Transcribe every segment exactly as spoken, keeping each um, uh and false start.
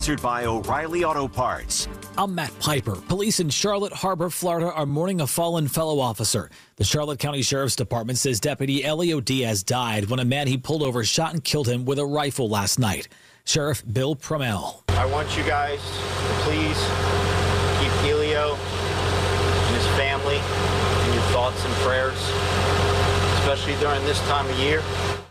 Sponsored by O'Reilly Auto Parts. I'm Matt Piper. Police in Charlotte Harbor, Florida are mourning a fallen fellow officer. The Charlotte County Sheriff's Department says Deputy Elio Diaz died when a man he pulled over shot and killed him with a rifle last night. Sheriff Bill Promell. I want you guys to please keep Elio and his family in your thoughts and prayers, especially during this time of year.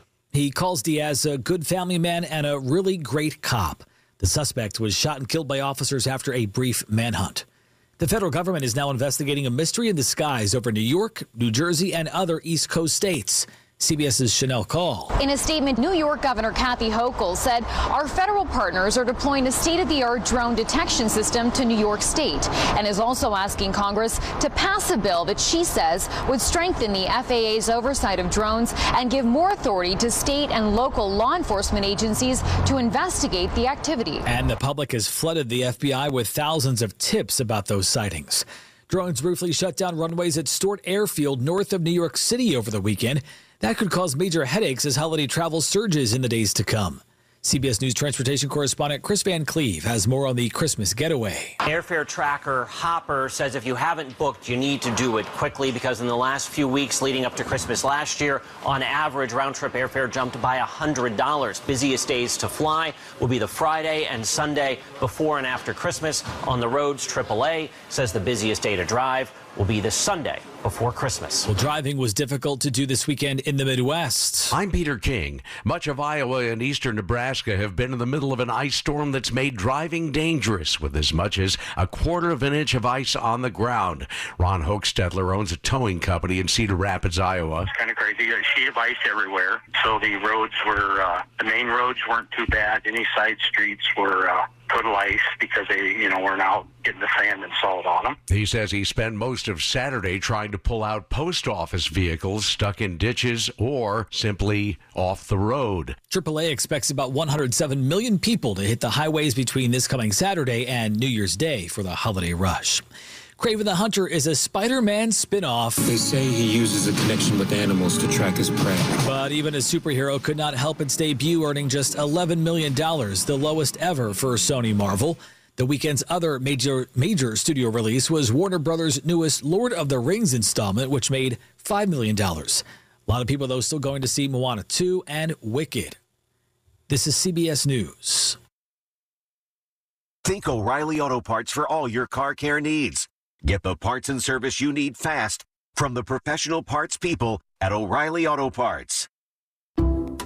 He calls Diaz a good family man and a really great cop. The suspect was shot and killed by officers after a brief manhunt. The federal government is now investigating a mystery in the skies over New York, New Jersey, and other East Coast states. CBS's Chanel Call. In a statement, New York Governor Kathy Hochul said our federal partners are deploying a state-of-the-art drone detection system to New York State and is also asking Congress to pass a bill that she says would strengthen the F A A's oversight of drones and give more authority to state and local law enforcement agencies to investigate the activity. And the public has flooded the F B I with thousands of tips about those sightings. Drones briefly shut down runways at Stewart Airfield north of New York City over the weekend. That could cause major headaches as holiday travel surges in the days to come. C B S News transportation correspondent Chris Van Cleve has more on the Christmas getaway. Airfare tracker Hopper says if you haven't booked, you need to do it quickly because in the last few weeks leading up to Christmas last year, on average, round-trip airfare jumped by one hundred dollars. Busiest days to fly will be the Friday and Sunday before and after Christmas. On the roads, triple A says the busiest day to drive will be the Sunday before Christmas. Well, driving was difficult to do this weekend in the Midwest. I'm Peter King. Much of Iowa and eastern Nebraska have been in the middle of an ice storm that's made driving dangerous with as much as a quarter of an inch of ice on the ground. Ron Hochstetler owns a towing company in Cedar Rapids, Iowa. It's kind of crazy. A sheet of ice everywhere. So the roads were, uh, the main roads weren't too bad. Any side streets were uh, total ice because they, you know, weren't out getting the sand and salt on them. He says he spent most of Saturday trying to pull out post office vehicles stuck in ditches or simply off the road. triple A expects about one hundred seven million people to hit the highways between this coming Saturday and New Year's Day for the holiday rush. Kraven the Hunter is a Spider-Man spin-off. They say he uses a connection with animals to track his prey. But even a superhero could not help its debut, earning just eleven million dollars, the lowest ever for Sony Marvel. The weekend's other major major studio release was Warner Brothers' newest Lord of the Rings installment, which made five million dollars. A lot of people, though, still going to see Moana two and Wicked. This is C B S News. Think O'Reilly Auto Parts for all your car care needs. Get the parts and service you need fast from the professional parts people at O'Reilly Auto Parts. I'm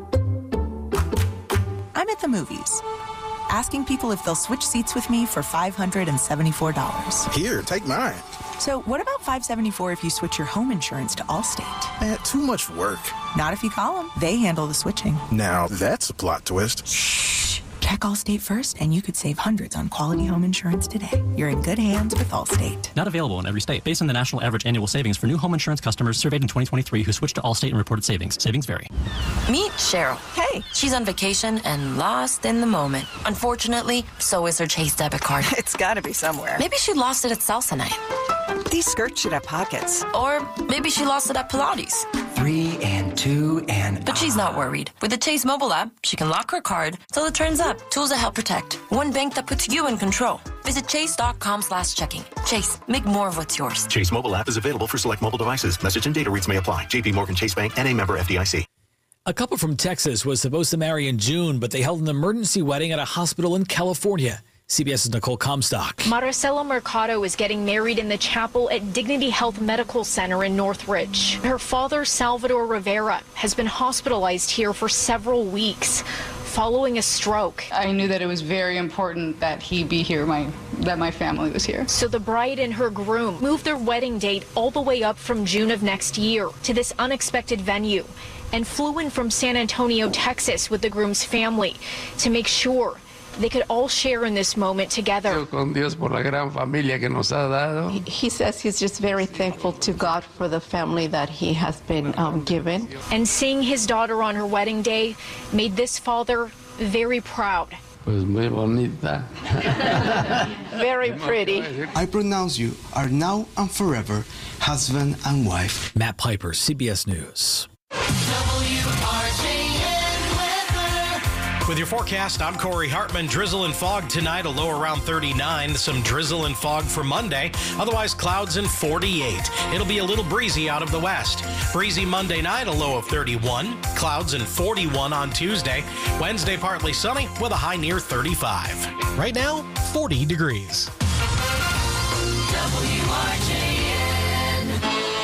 at the movies, asking people if they'll switch seats with me for five hundred seventy-four dollars. Here, take mine. So what about five hundred seventy-four dollars if you switch your home insurance to Allstate? Man, too much work. Not if you call them. They handle the switching. Now, that's a plot twist. Shh. Check Allstate first, and you could save hundreds on quality home insurance today. You're in good hands with Allstate. Not available in every state. Based on the national average annual savings for new home insurance customers surveyed in twenty twenty-three who switched to Allstate and reported savings. Savings vary. Meet Cheryl. Hey. She's on vacation and lost in the moment. Unfortunately, so is her Chase debit card. It's got to be somewhere. Maybe she lost it at salsa night. These skirts should have pockets. Or maybe she lost it at Pilates. Three and two and... But she's not worried. With the Chase mobile app, she can lock her card till it turns up. Tools that help protect. One bank that puts you in control. Visit chase.com slash checking. Chase, make more of what's yours. Chase mobile app is available for select mobile devices. Message and data rates may apply. J P Morgan Chase Bank and a member F D I C. A couple from Texas was supposed to marry in June, but they held an emergency wedding at a hospital in California. CBS's Nicole Comstock. Maricela Mercado is getting married in the chapel at Dignity Health Medical Center in Northridge. Her father, Salvador Rivera, has been hospitalized here for several weeks following a stroke. I knew that it was very important that he be here, my that my family was here. So the bride and her groom moved their wedding date all the way up from June of next year to this unexpected venue and flew in from San Antonio, Texas with the groom's family to make sure they could all share in this moment together. He says he's just very thankful to God for the family that he has been um, given. And seeing his daughter on her wedding day made this father very proud. Very pretty. I pronounce you are now and forever husband and wife. Matt Piper, C B S News. W R J N weather. With your forecast, I'm Corey Hartman. Drizzle and fog tonight, a low around thirty-nine. Some drizzle and fog for Monday. Otherwise, clouds and forty-eight. It'll be a little breezy out of the west. Breezy Monday night, a low of thirty-one. Clouds and forty-one on Tuesday. Wednesday, partly sunny with a high near thirty-five. Right now, forty degrees. W R J N.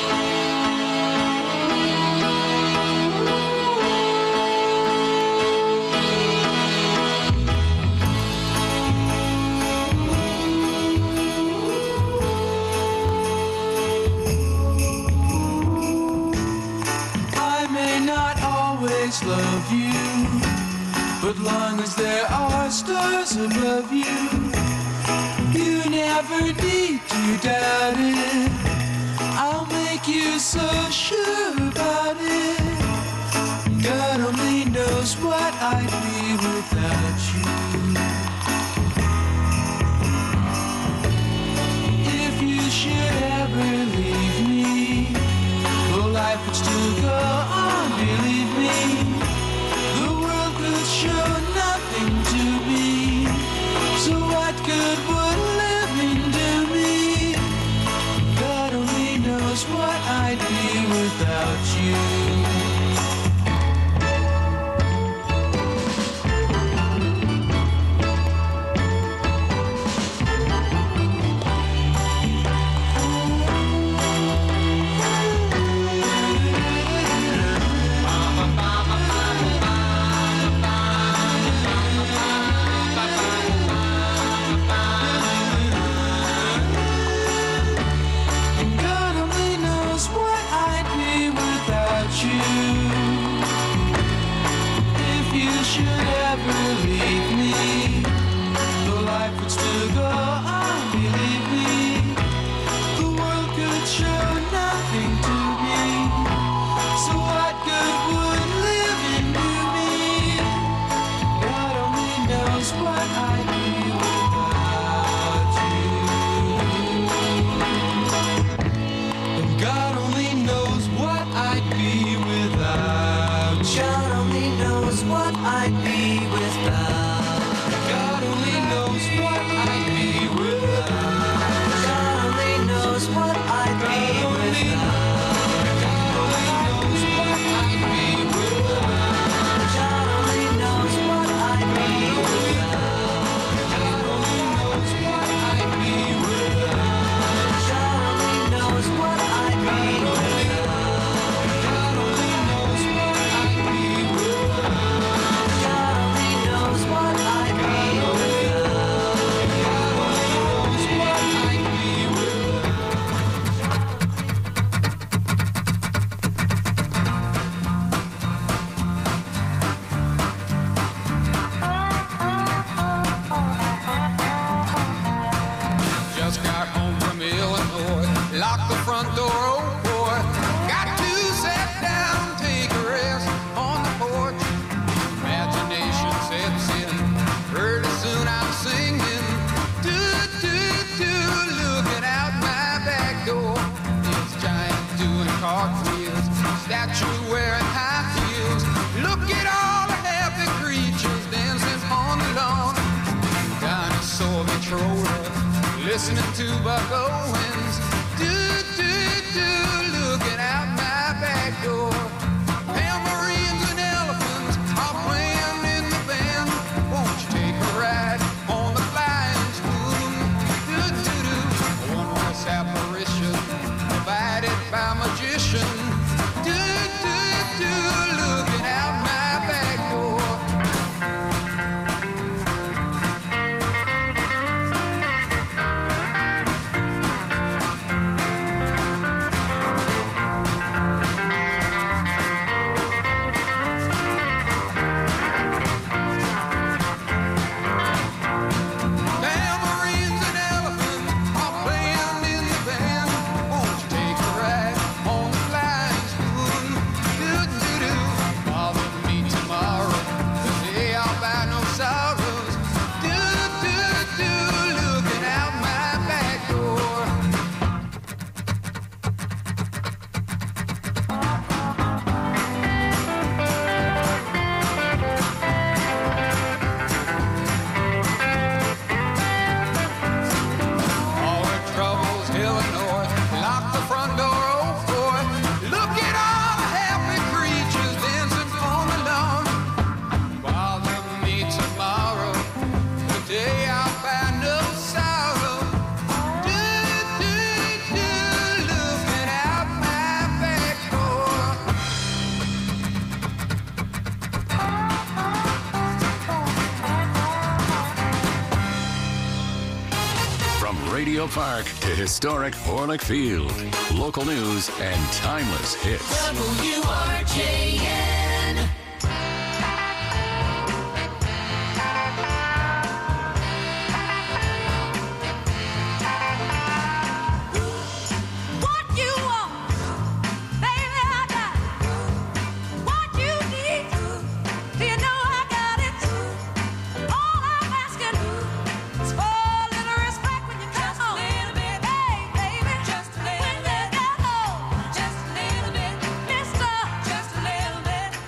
I may not always love you, but long as there are stars above you, you never need to doubt it. I'll make you so sure about it. God only knows what I'd be without you. If you should ever leave me, well, life would still go on, believe me. The world could show nothing to me. So what good would living do me? God only knows what I'd be without you. Listening to Buck Owens, do, do, do, looking out my back door. Tambourines and elephants are playing in the band. Won't you take a ride on the flying spoon? Do, do, do, a wondrous apparition provided by magician. Do, do, do, looking out my back door. Radio Park to historic Orlick Field. Local news and timeless hits. W R J N. What you want, baby, I got it. What you need, do you know I got it? All I'm asking is for a little respect when you come home. Just a little bit, hey, baby, just a little bit. When you get home, just a little bit, mister, just a little bit.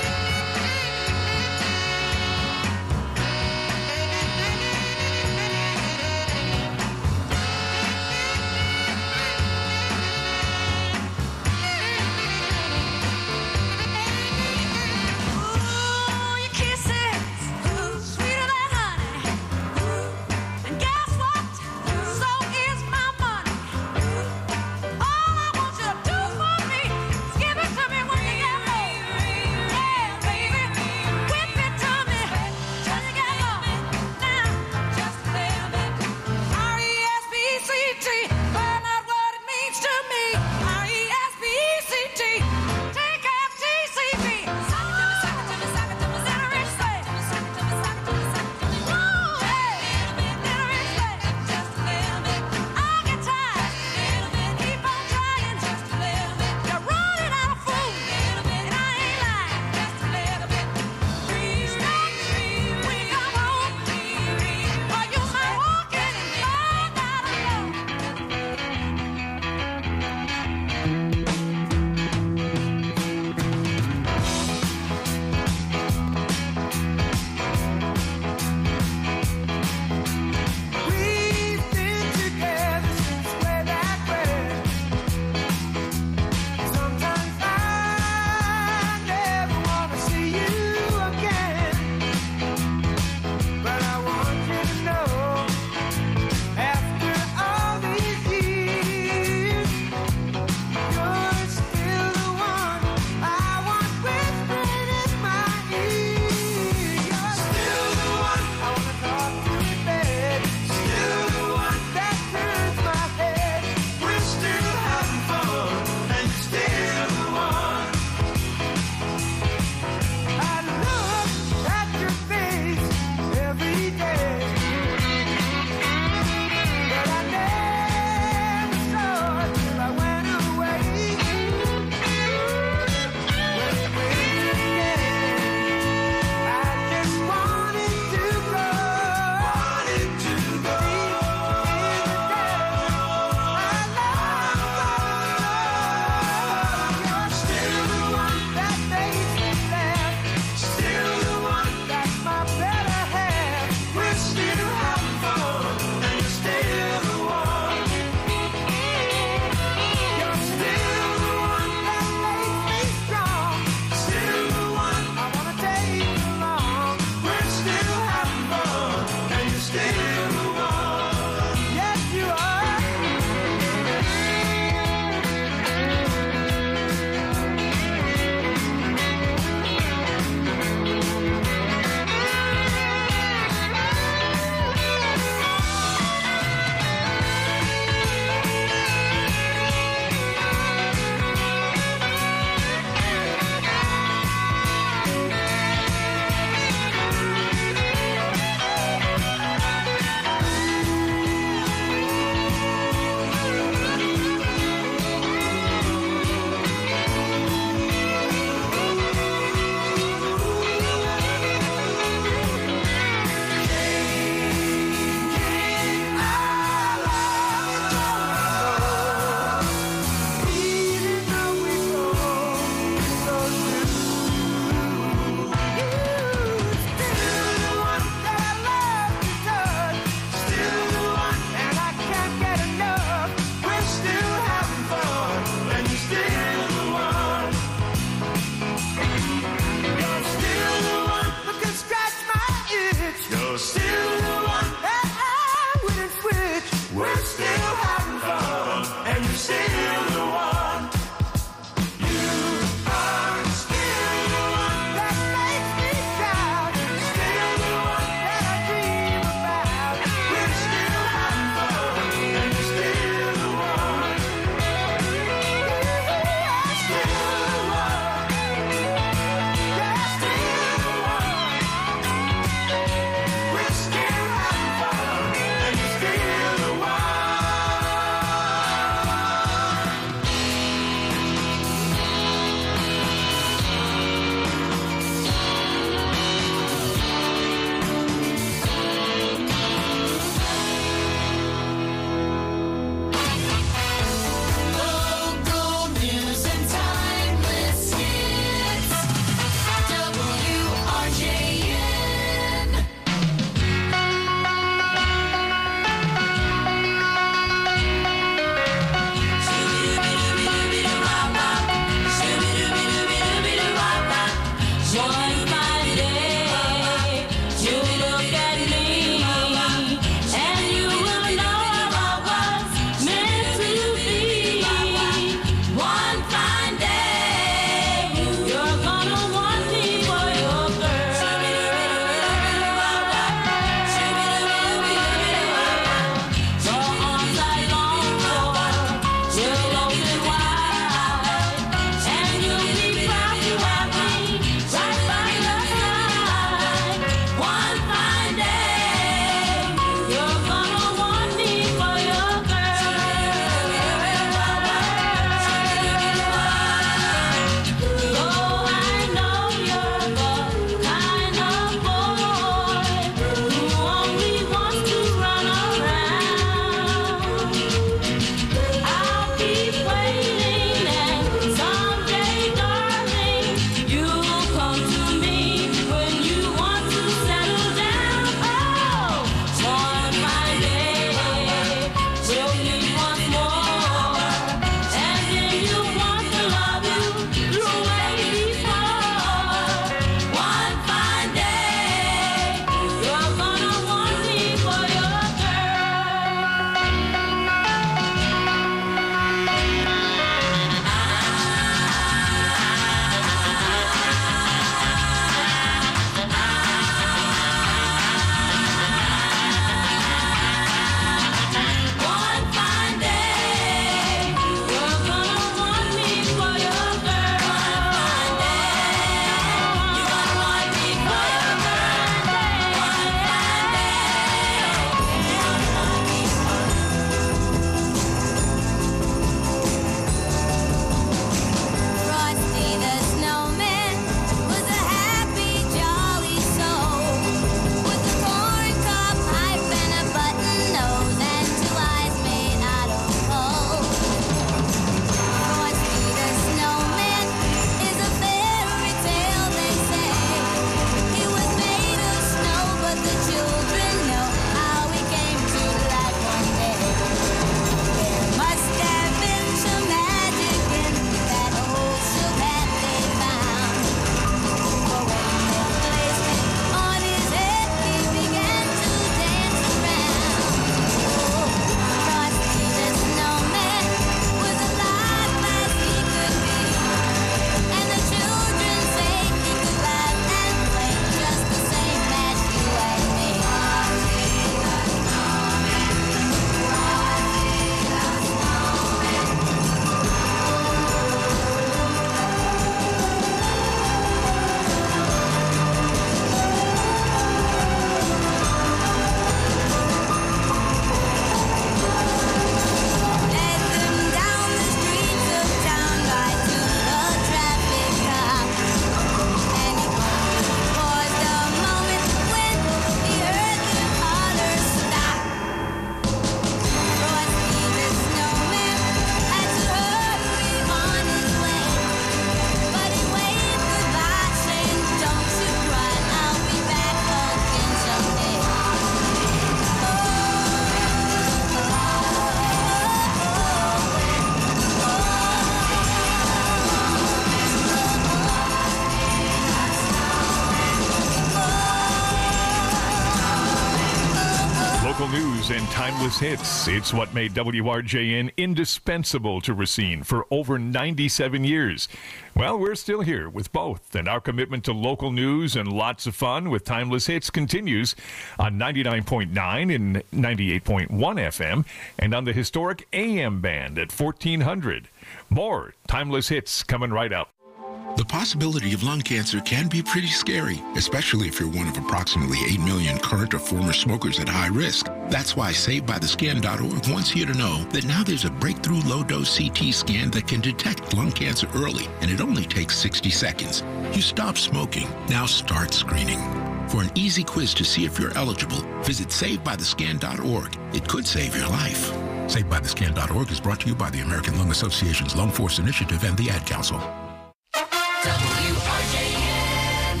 timeless hits. It's what made W R J N indispensable to Racine for over ninety-seven years. Well, we're still here with both, and our commitment to local news and lots of fun with timeless hits continues on ninety-nine point nine and ninety-eight point one F M and on the historic A M band at fourteen hundred. More timeless hits coming right up. The possibility of lung cancer can be pretty scary, especially if you're one of approximately eight million current or former smokers at high risk. That's why Saved By The Scan dot org wants you to know that now there's a breakthrough low-dose C T scan that can detect lung cancer early, and it only takes sixty seconds. You stop smoking, now start screening. For an easy quiz to see if you're eligible, visit Saved By The Scan dot org. It could save your life. Saved By The Scan dot org is brought to you by the American Lung Association's Lung Force Initiative and the Ad Council. W R J N.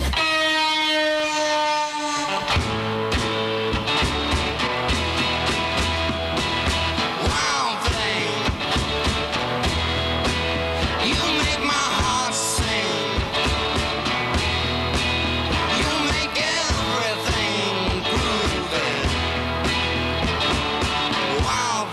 Wild thing, you make my heart sing. You make everything groovy. Wild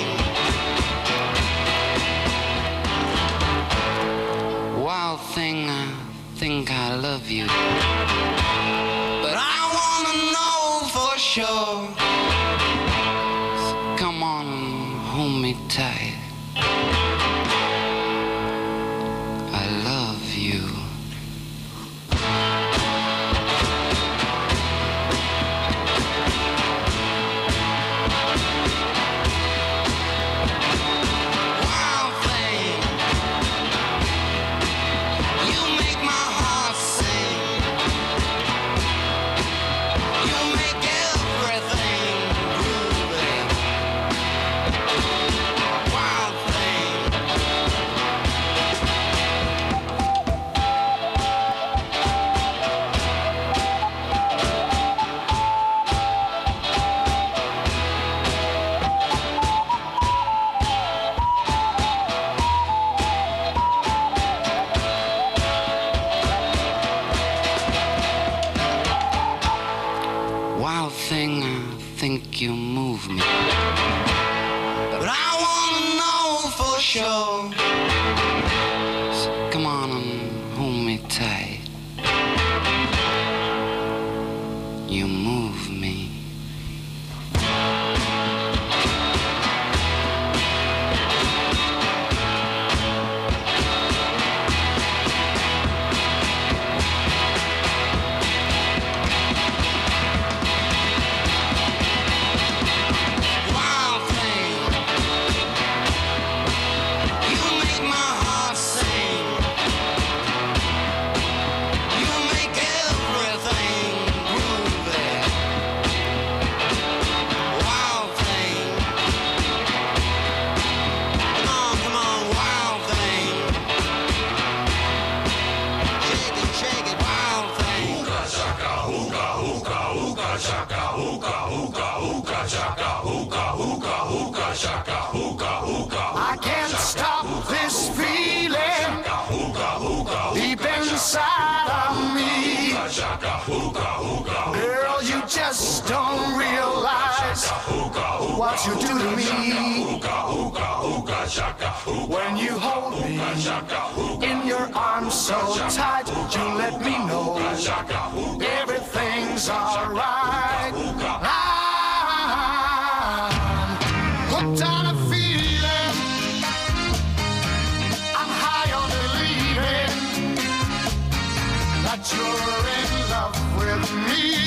thing, wild thing. I think I love you, but I wanna know for sure. So come on and hold me tight. I love you. Wild thing, you make my heart sing. You make everything groovy. Wild thing. Wild thing, I think you move me, but I wanna know for sure. So come on and hold me tight. You move me. Wild thing, you make my heart sing. You make everything groovy. Wild thing, come on, come on, wild thing. Shake it, shake it, wild thing. Hookah chaka, hookah, hookah, hookah chaka, hookah, hookah, hookah chaka, hookah, hookah, hookah chaka, hookah, hookah. I can't stop this feeling deep inside of me. Girl, you just don't realize what you do to me. When you hold me in your arms so tight, you let me know everything's alright. I'm hooked on a feeling. I'm high on believing that you're in love with me.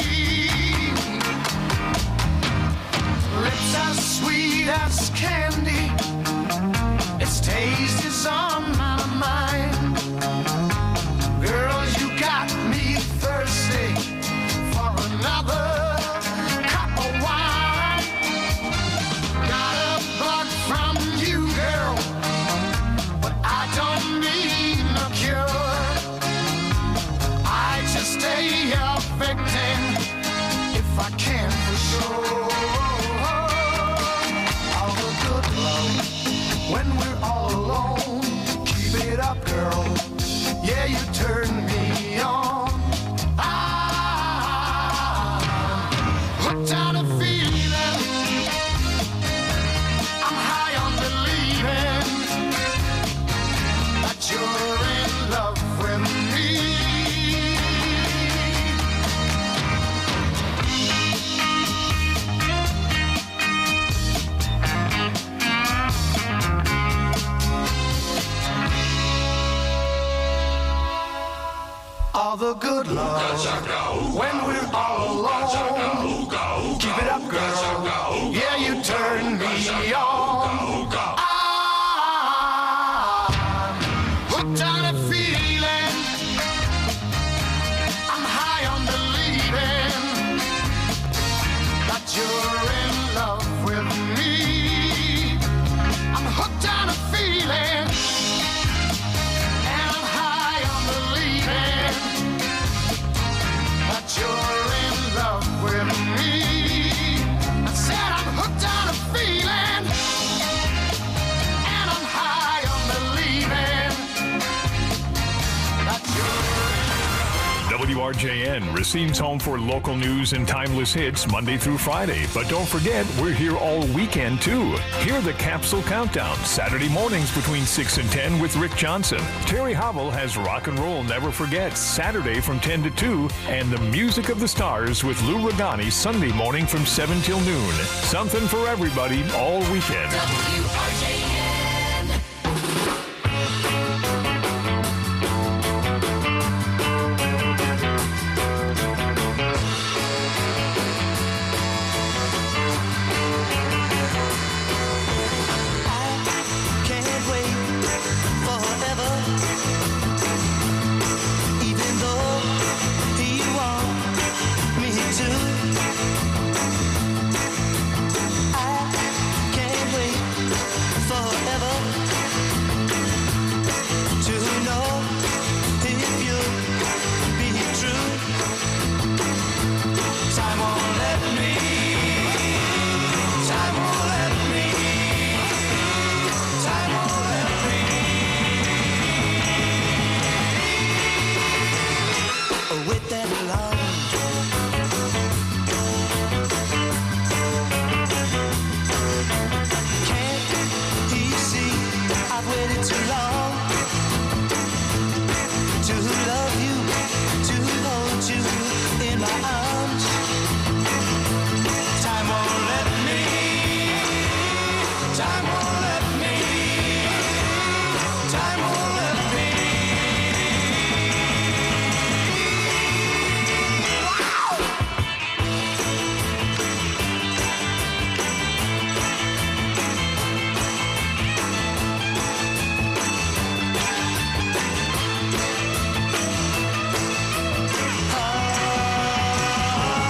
Lips as sweet as candy, its taste is on my mind. Girl, you got me thirsty for another cup of wine. Got a bug from you, girl, but I don't need no cure. I just stay a victim if I can for sure. All the good love all the good love when we're all alone. Keep it up, girl. Yeah, you turn me on. I'm hooked on a feeling. I'm high on believing that you're in love with me. I'm hooked on a feeling. And I'm high on believing that you're in love with me. I said I'm hooked on a feeling. And I'm high on believing that you're W R J N, Racine's home for local news and timeless hits Monday through Friday. But don't forget, we're here all weekend, too. Hear the Capsule Countdown, Saturday mornings between six and ten with Rick Johnson. Terry Hobble has Rock and Roll Never Forget, Saturday from ten to two, and the Music of the Stars with Lou Regani, Sunday morning from seven till noon. Something for everybody all weekend. W R J N.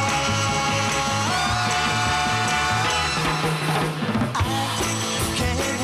Can't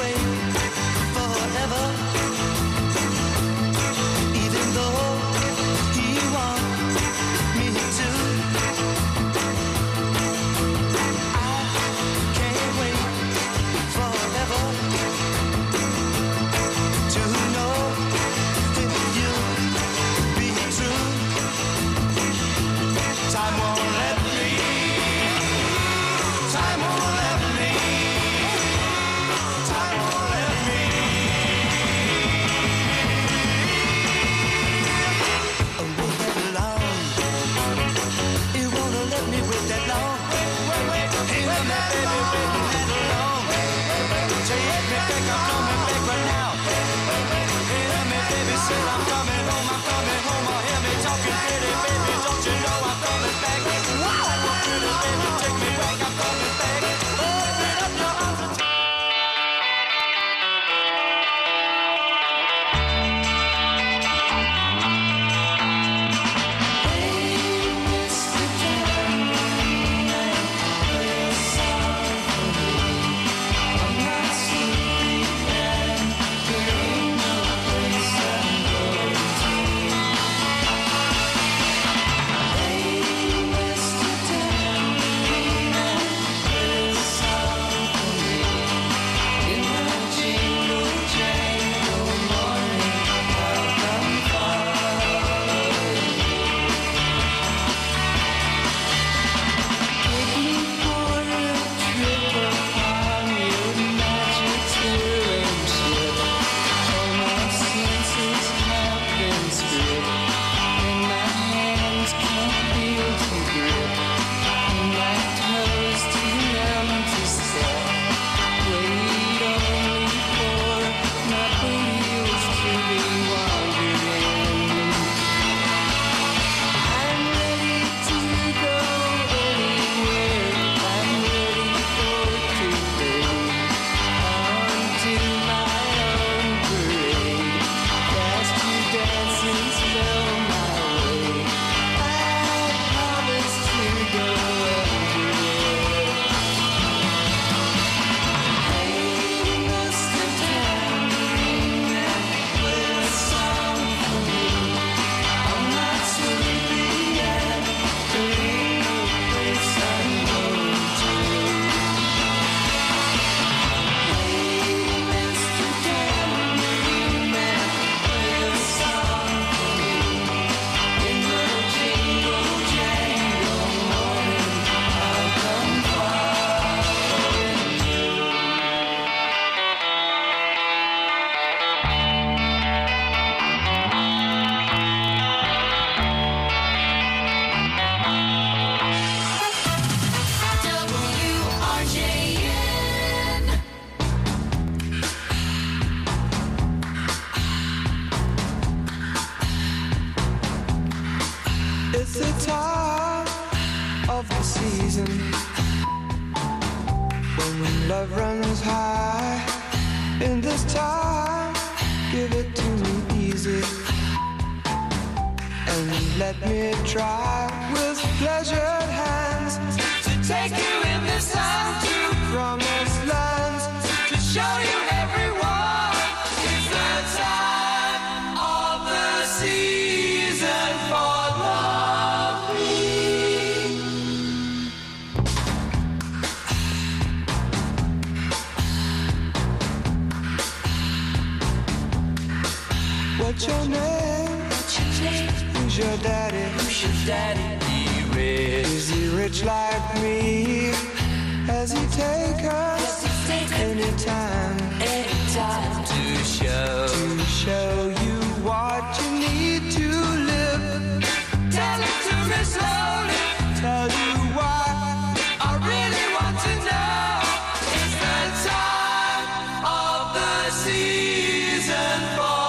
season. When love runs high in this time, give it to me easy. And let me try with pleasured hands to take you in this time to promised lands, to show you everyone. It's the time of the season for loving. What's your name? What's your name? Who's your daddy? Who's your daddy? He rich. Is he rich like me? Has he take us anytime? Anytime to show to show you what you need to live. Tell it to me slowly. Tell you why I really want to know. It's the time of the season for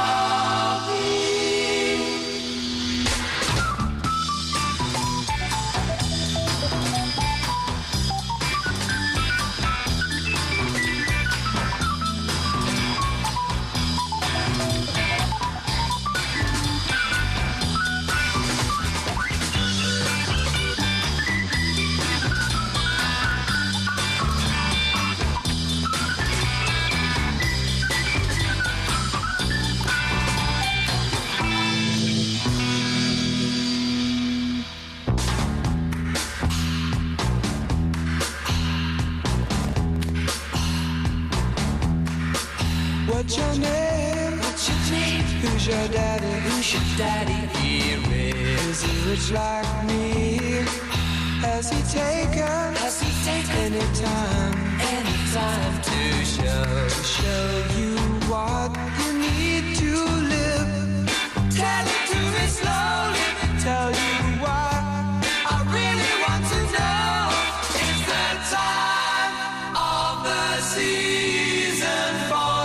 What's your name? What's your name? Who's your daddy? Who's your daddy? He rich. Is he rich like me? Has he taken? Has he taken anytime? Anytime to show to show you what you need to live. Tell it to me slowly. Tell you why I really want to know. It's the time of the season for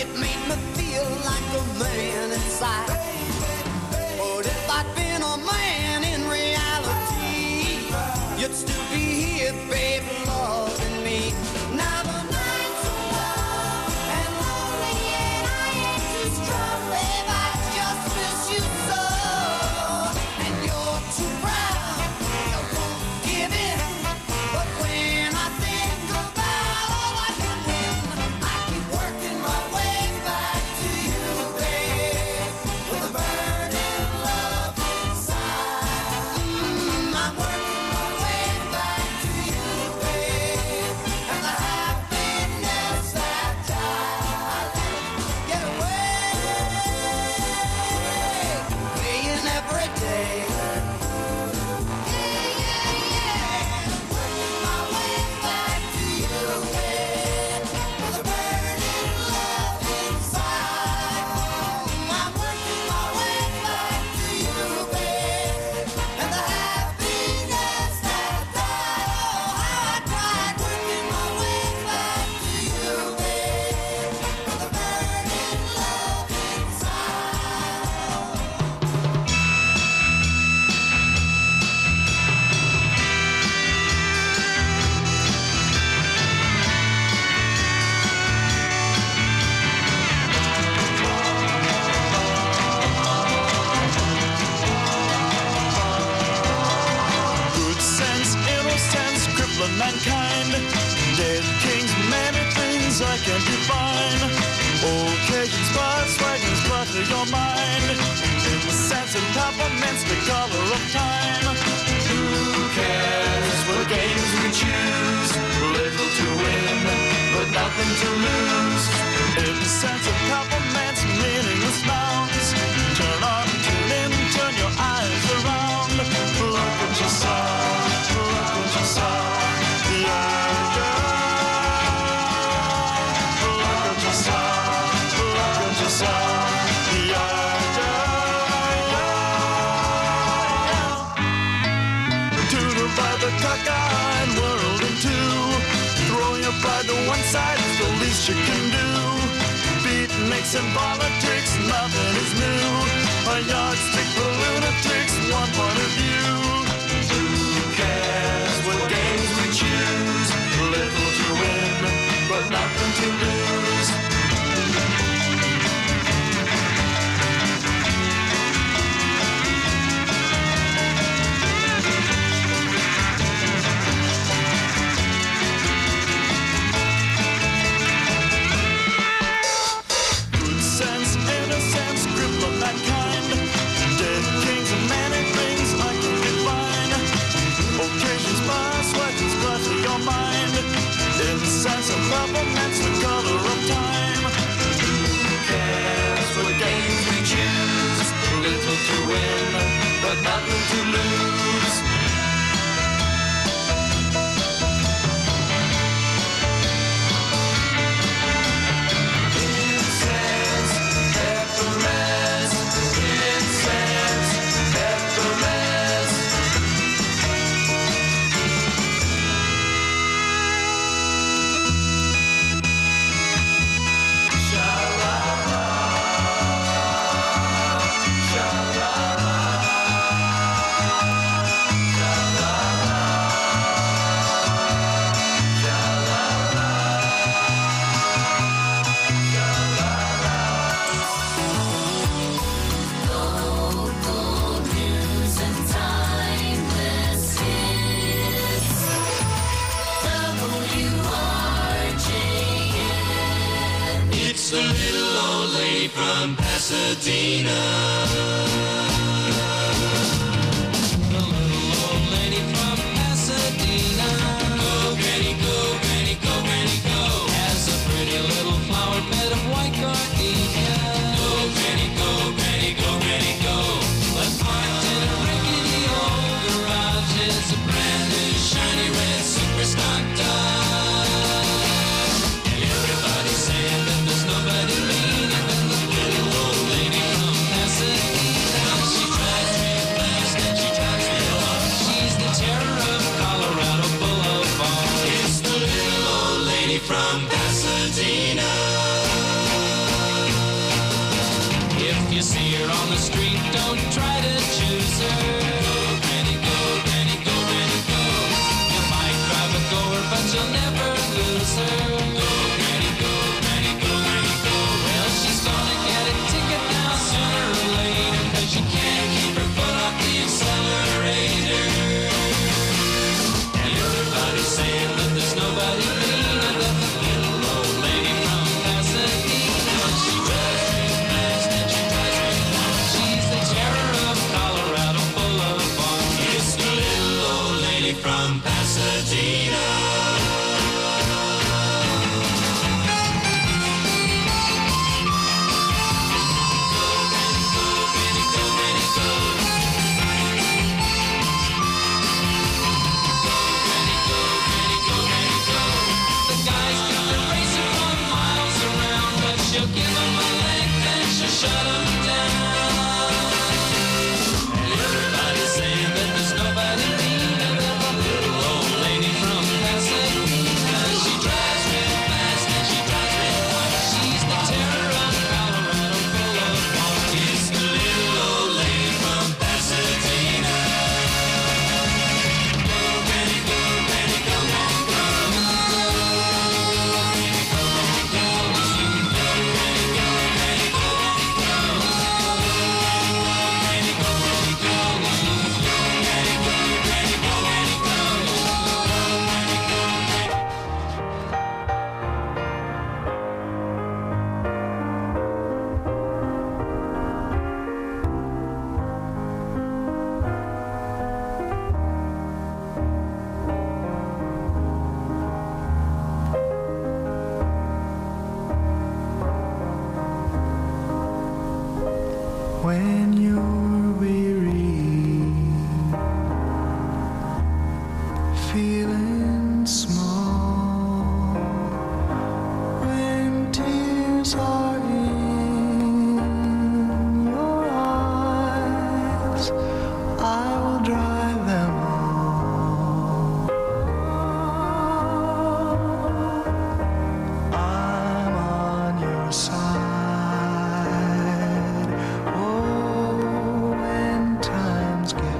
like a man inside. But if I'd been a man mankind. Dead kings, many things I can't define. Occasions, spots, wagons, clutter your mind. In the sense of compliments, the color of time. Who cares what games we choose? Little to win, but nothing to lose. In the sense of compliments, meaningless nouns. Turn on, tune in, turn your eyes around. Look what you saw, look what you saw. Yeah, yeah. Look what you saw, look what you saw. Yeah, yeah, yeah. To divide the cockeyed world in two. Throw your pride to one side is the least you can do. Beatniks and politics, nothing is new. A yardstick for lunatics, one point of view. Who cares what games we choose? Little to win, but nothing to lose. Good sense, innocence, grip of mankind. Dead kings and many things I can define. Occasions pass, legends clutter your mind. Incense and compliments, the color of time. Who cares what games we choose? Little to win, but nothing to lose. Incense, peppermints, incense, peppermints. It's the little old lady from Pasadena. The little old lady from Pasadena. Go, granny, go, granny, go, granny, go. Has a pretty little flower bed of white gardenia. Go, granny, go, granny, go, granny, go. But parked in a rickety old garage is a brand new shiny red super stock Dodge. And everybody's saying that there's nobody meaner than the little old lady from Pasadena. She drives real fast and she drives real hard. She's the terror of Colorado Boulevard. It's the little old lady from Pasadena. If you see her on the street, don't try to choose her. Go, granny, go, granny, go, granny, go. You might drive a goer, but you'll never lose her. Go, granny, go, granny, go, granny, go. Well, she's gonna get a ticket now sooner or later, 'cause you can't keep her foot off the accelerator. And everybody's saying that there's nobody meaner than the little old lady from Pasadena. She drives real fast and she drives real hard. She's the terror of Colorado Boulevard. It's the little old lady from Pasadena. The guys come and race her for miles around, but she'll give them a leg, then she'll shut them down. And everybody's saying that there's nobody meaner than the little old lady from Pasadena. She drives real fast and she drives real hard. She's the terror of Colorado Boulevard. It's the little old lady from Pasadena. Go, granny, go, granny, go, granny, go. Granny, go, granny, go. You can go, granny, go, granny, go, granny, go. when you're weary, feeling small, when tears are in your eyes, I will dry them all. I'm on your side. Oh, when times get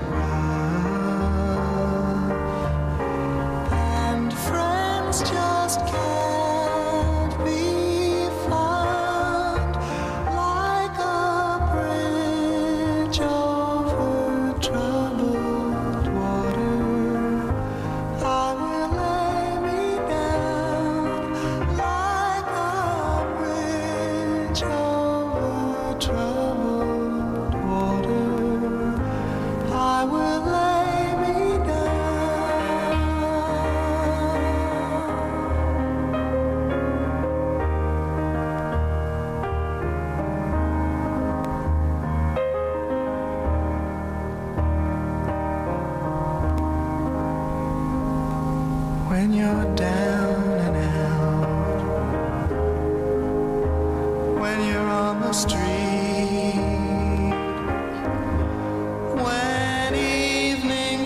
rough and friends just can't be found, like a bridge over troubled water, I will lay me down. Like a bridge over troubled water, I will lay me down. When you're down and out, when you're on the street, when evening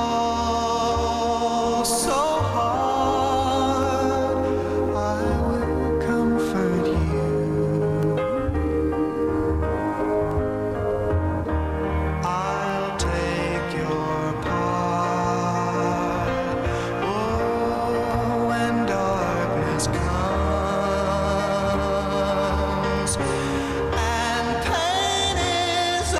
falls so hard, I will comfort you. I'll take your part. Oh, when darkness comes and pain is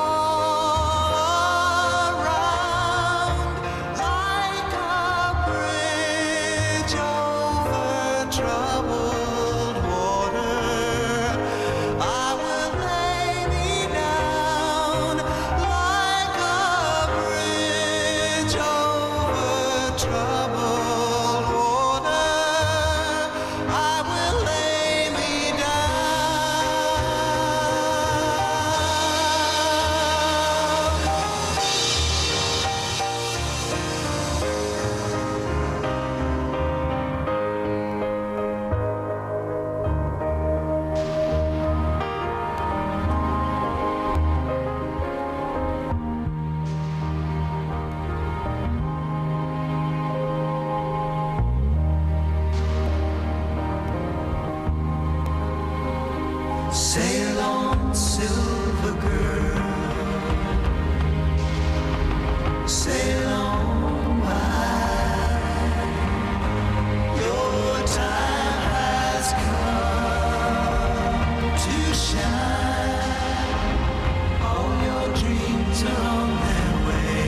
all around, like a bridge over troubled water, I will lay me down. Like a bridge over troubled water, I will lay me Sail on, silver girl, sail on by. Your time has come to shine. All your dreams are on their way.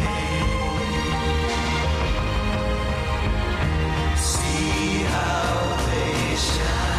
See how they shine.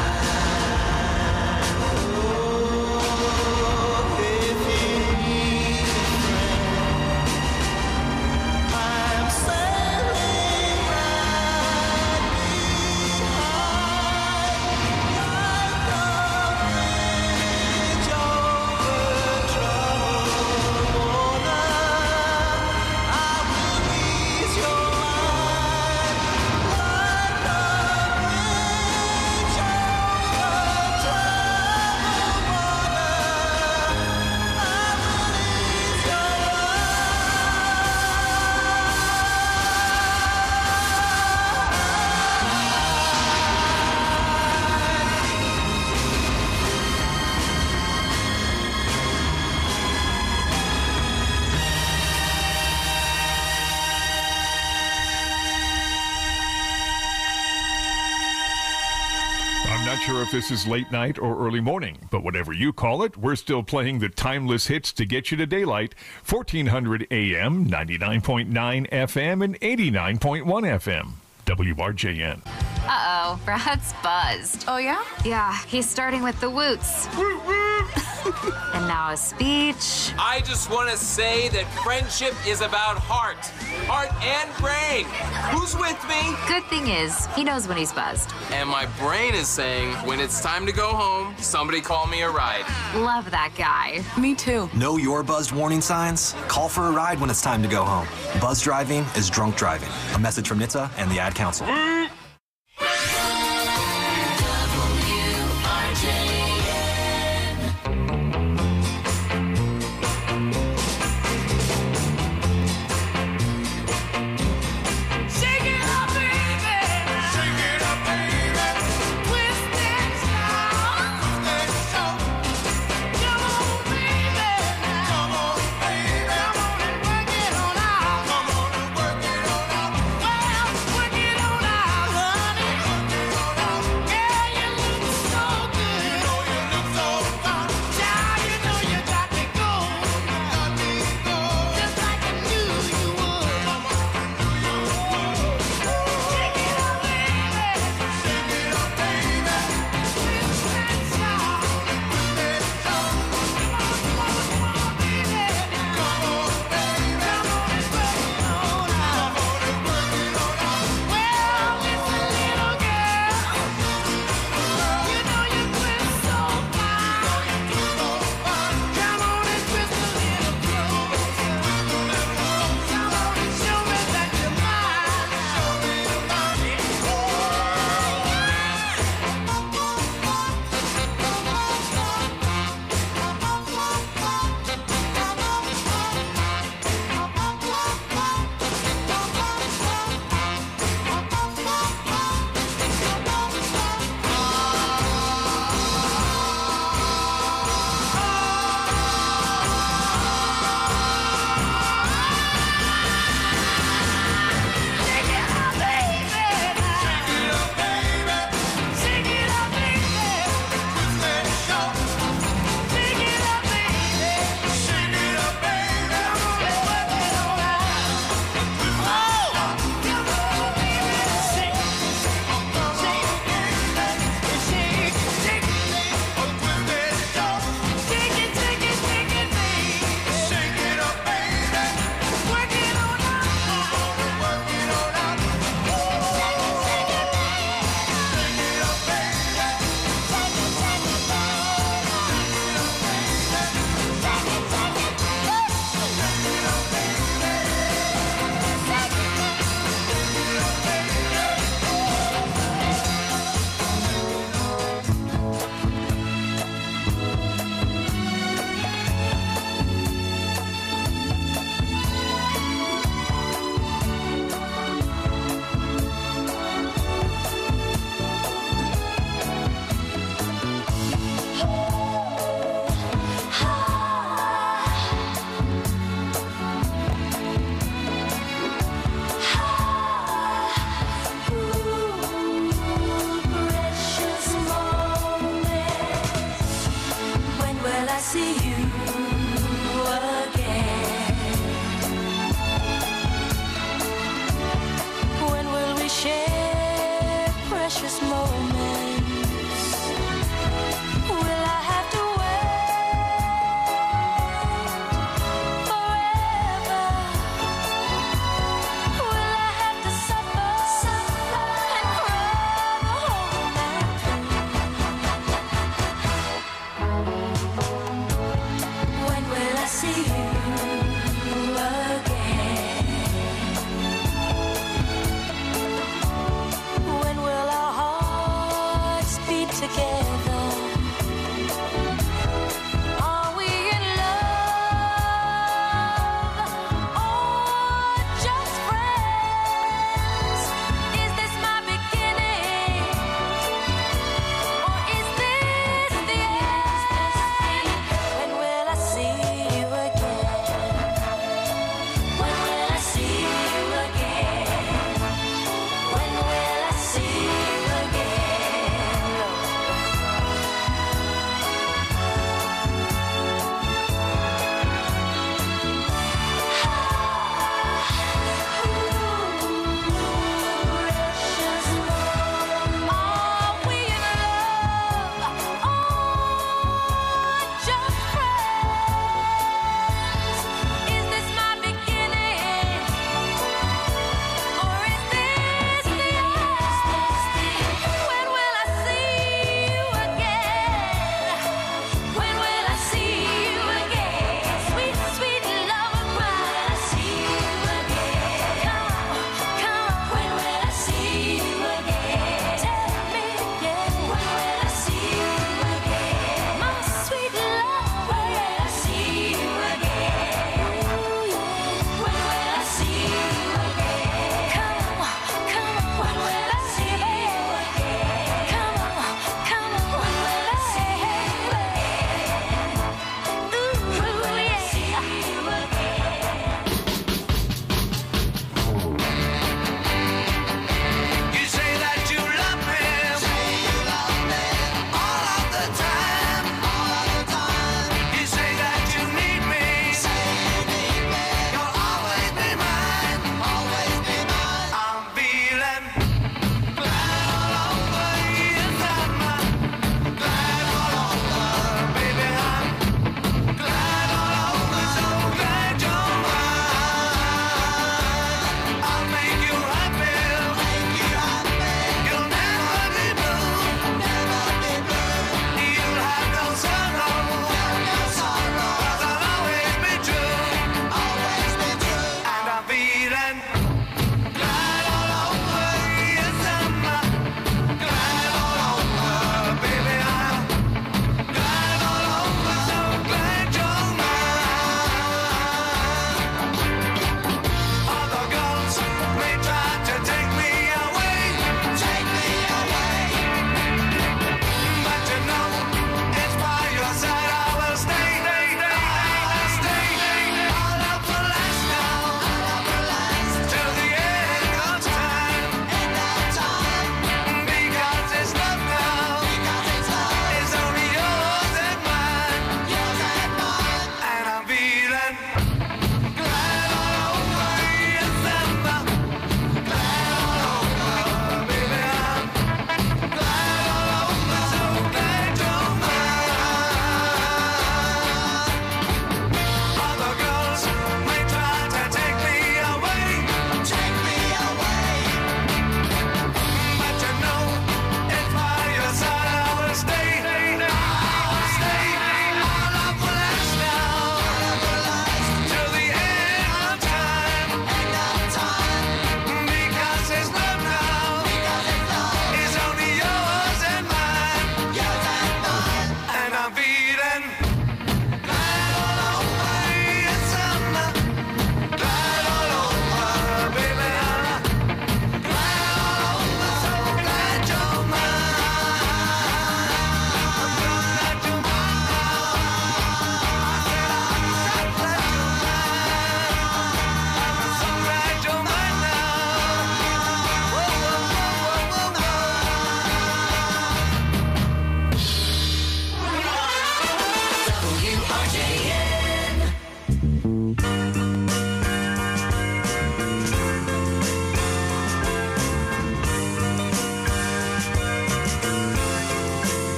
Not sure if this is late night or early morning, but whatever you call it, we're still playing the timeless hits to get you to daylight. fourteen hundred A M, ninety-nine point nine F M, and eighty-nine point one F M. W R J N. Uh-oh, Brad's buzzed. Oh, yeah? Yeah, he's starting with the woots. And now a speech. I just want to say that friendship is about heart. Heart and brain. Who's with me? Good thing is, he knows when he's buzzed. And my brain is saying, when it's time to go home, somebody call me a ride. Love that guy. Me too. Know your buzzed warning signs? Call for a ride when it's time to go home. Buzz driving is drunk driving. A message from N H T S A and the Ad Council.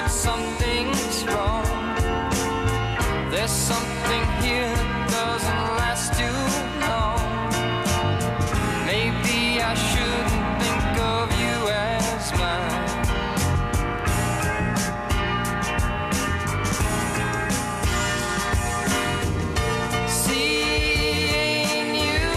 that something's wrong. There's something here that doesn't last too long. Maybe I shouldn't think of you as mine. Seeing you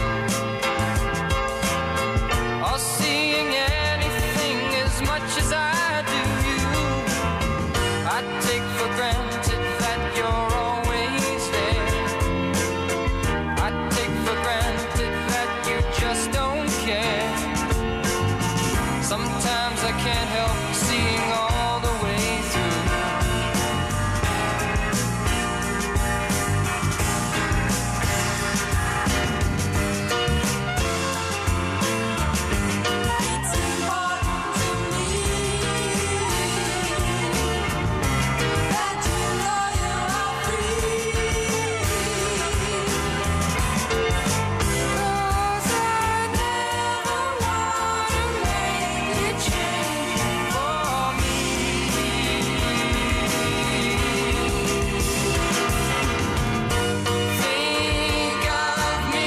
or seeing anything as much as I do you, I take for granted that you're always there. I take for granted that you just don't care. Sometimes I can't help seeing all the way through. It's important to me that you know you are free. 'Cause I never wanna make you change for me. Think of me.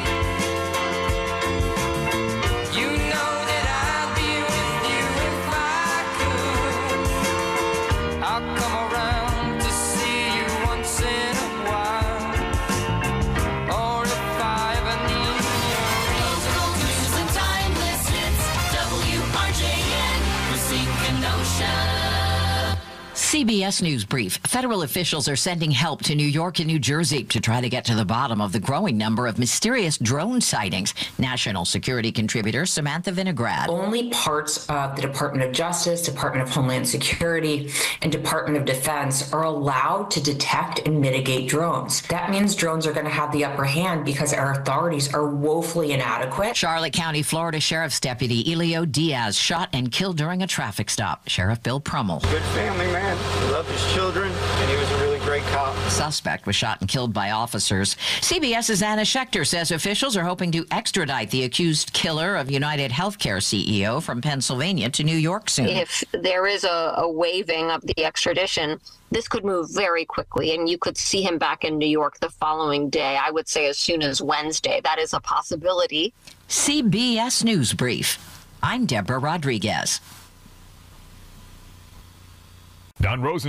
You know that I'd be with you if I could. I'll come around to see you once in a while, or if I ever need Local news and timeless hits. W R J N, Racine Kenosha. C B S News Brief. Federal officials are sending help to New York and New Jersey to try to get to the bottom of the growing number of mysterious drone sightings. National security contributor Samantha Vinograd. Only parts of the Department of Justice, Department of Homeland Security, and Department of Defense are allowed to detect and mitigate drones. That means drones are going to have the upper hand because our authorities are woefully inadequate. Charlotte County, Florida Sheriff's Deputy Elio Diaz shot and killed during a traffic stop. Sheriff Bill Prummel. Good family man. He loved his children, and he was a really great cop. The suspect was shot and killed by officers. CBS's Anna Schechter says officials are hoping to extradite the accused killer of United Healthcare C E O from Pennsylvania to New York soon. If there is a, a waiving of the extradition, this could move very quickly, and you could see him back in New York the following day. I would say as soon as Wednesday. That is a possibility. C B S News Brief. I'm Deborah Rodriguez. Don Rosen.